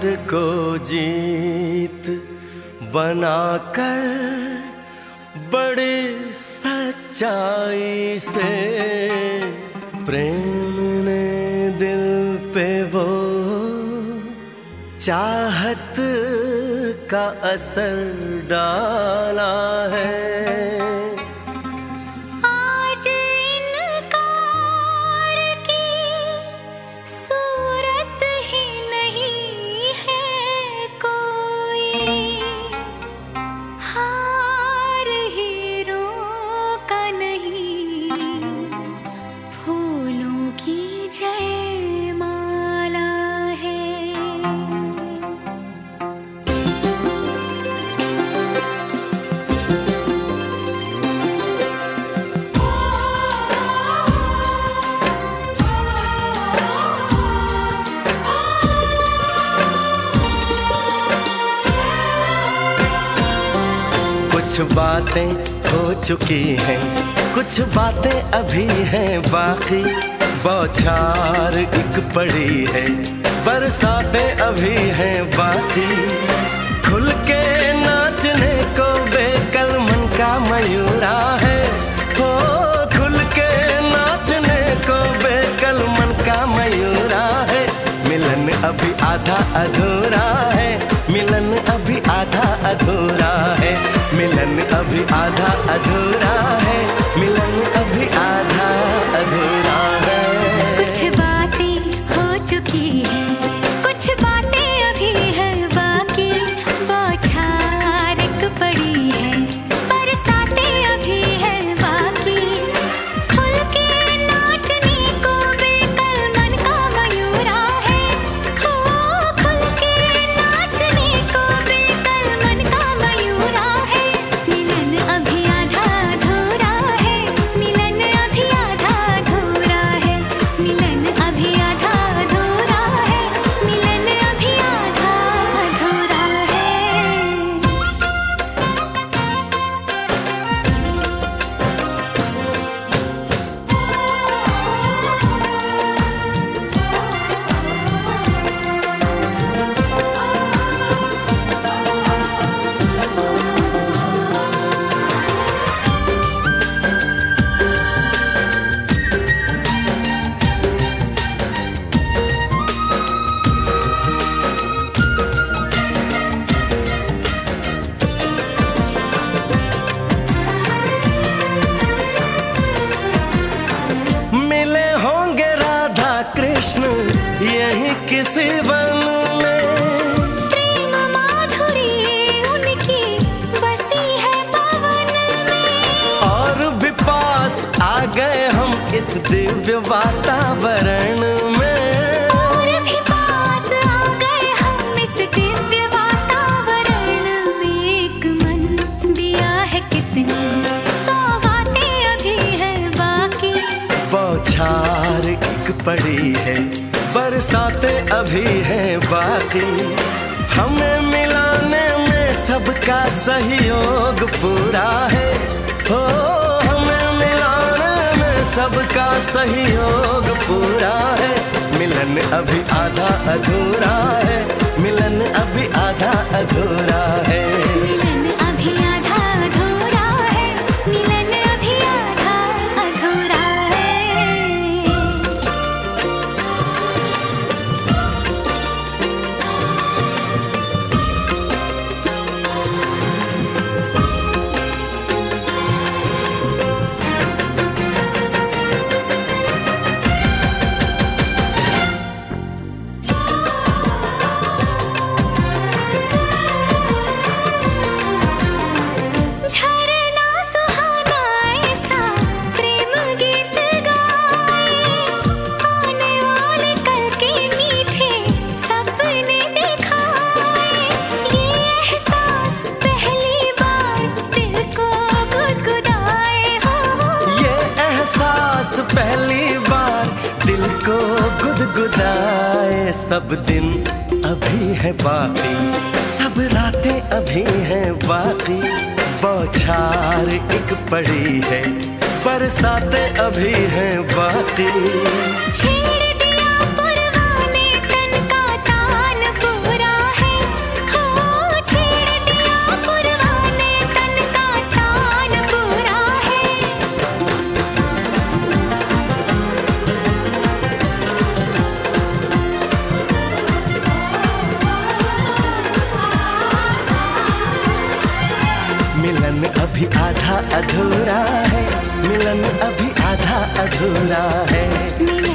को जीत बनाकर बड़ी सच्चाई से प्रेम ने दिल पे वो चाहत का असर डाला है। कुछ बातें हो चुकी हैं, कुछ बातें अभी हैं बाकी, बौछार एक पड़ी है, बरसातें अभी हैं बाकी। खुल के नाचने को बेकल मन का मयूरा है, हो खुल के नाचने को बेकल मन का मयूरा है। मिलन अभी आधा अधूरा है, मिलन अभी आधा अधूरा है, मिलन अभी आधा अधूरा है, मिलन अभी आधा अधूरा है। कुछ बातें हो चुकी हैं, कुछ बातें अभी हैं बाकी, बौछार एक पड़ी है, बरसातें अभी हैं बाकी। खुल के नाचने को बेकल मन का मयूरा है, हो खुल के नाचने को बेकल मन का मयूरा है। मिलन अभी आधा अधूरा है, मिलन अभी आधा अधूरा है, मिलन अभी आधा अधूरा है, मिलन अभी आधा अधूरा है। मिले होंगे राधा कृष्ण यही किसी वन में, प्रेम माधुरी उनकी बसी है पवन में, और भी पास आ गए हम इस दिव्य वातावरण में। और भी पास आ गए हम इस दिव्य वातावरण में। एक मन दिया है कितनी सौगातें अभी हैं बाकी, बौछार एक पड़ी है, बरसातें अभी हैं बाकी। हमें मिलाने में सबका सहयोग पूरा है, हो हमें मिलाने में सबका सहयोग पूरा है। मिलन अभी आधा अधूरा है, मिलन अभी आधा अधूरा है। मिलन अभी आधा अधूरा है, मिलन अभी आधा अधूरा है। झरना सुहाना ऐसा प्रेम गीत गाए, आने वाले कल के मीठे सपने दिखाए। ये एहसास पहली बार दिल को गुदगुदाए, हो ये एहसास पहली बार दिल को गुदगुदाए। सब दिन अभी है बाकी, सब रातें अभी हैं बाकी, बौछार एक पड़ी है, बरसातें अभी हैं बाकी। छेड़ दिया पुरवाने तन का तान पूरा मिलन अभी आधा अधूरा है, मिलन अभी आधा अधूरा है।